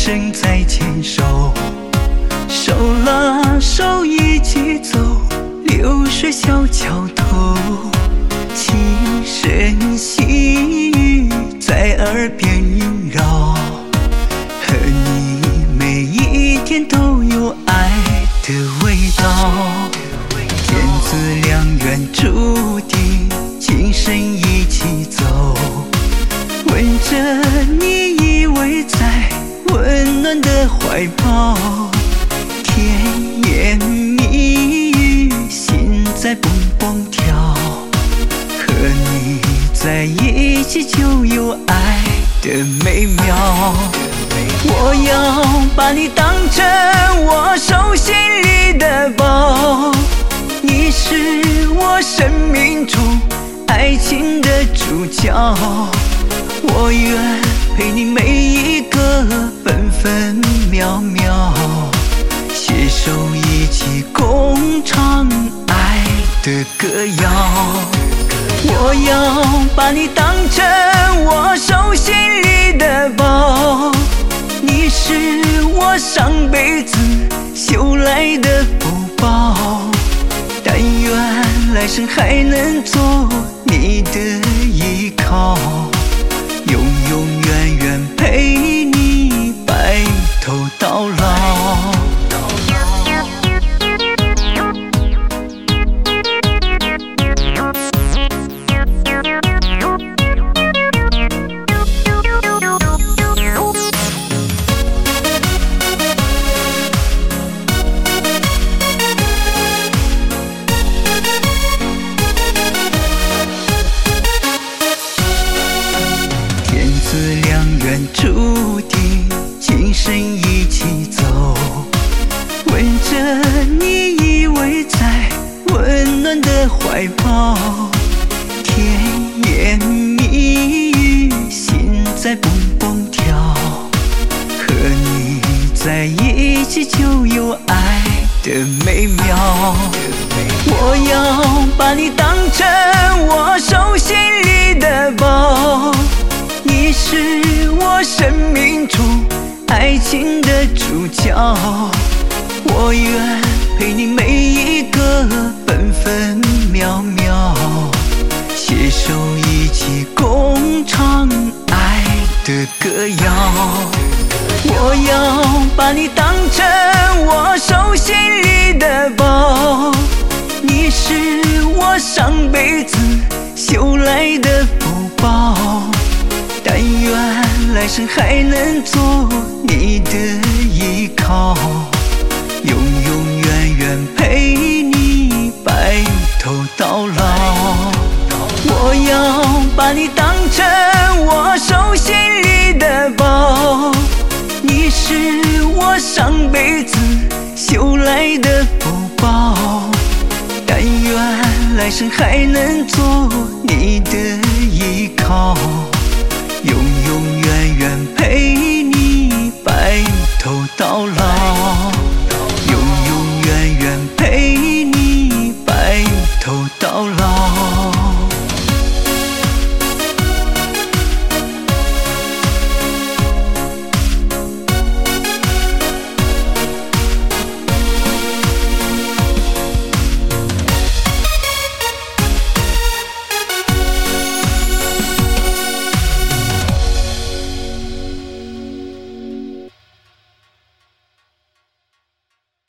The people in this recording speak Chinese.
生再牵手，手拉手一起走，流水小桥头，轻声细语在耳边萦绕，和你每一天都有爱的味道。天资良缘注定今生一起走，吻着你依偎在温暖的怀抱，甜言蜜语心在蹦蹦跳，和你在一起就有爱的美妙。我要把你当成我手心里的宝，你是我生命中爱情的主角，我愿陪你每一个分分秒秒，携手一起共唱爱的歌谣。我要把你当成我手心里的宝，你是我上辈子修来的福报，但愿来生还能做你的依靠，永永远远陪你白头到老。良缘注定今生一起走，吻着你依偎在温暖的怀抱，甜言蜜语心在蹦蹦跳，和你在一起就有爱的美妙。我要把你当成我手心里的宝，你是我生命中爱情的主角，我愿陪你每一个分分秒秒，携手一起共唱爱的歌谣。我要把你当成我手心里的宝，你是我上辈子修来的福报，但愿来生还能做你的依靠，永永远远陪你白头到老。我要把你当成我手心里的宝，你是我上辈子修来的福报，但愿来生还能做你的依靠，永永远远陪你白头到老，永永远远陪你白头到老。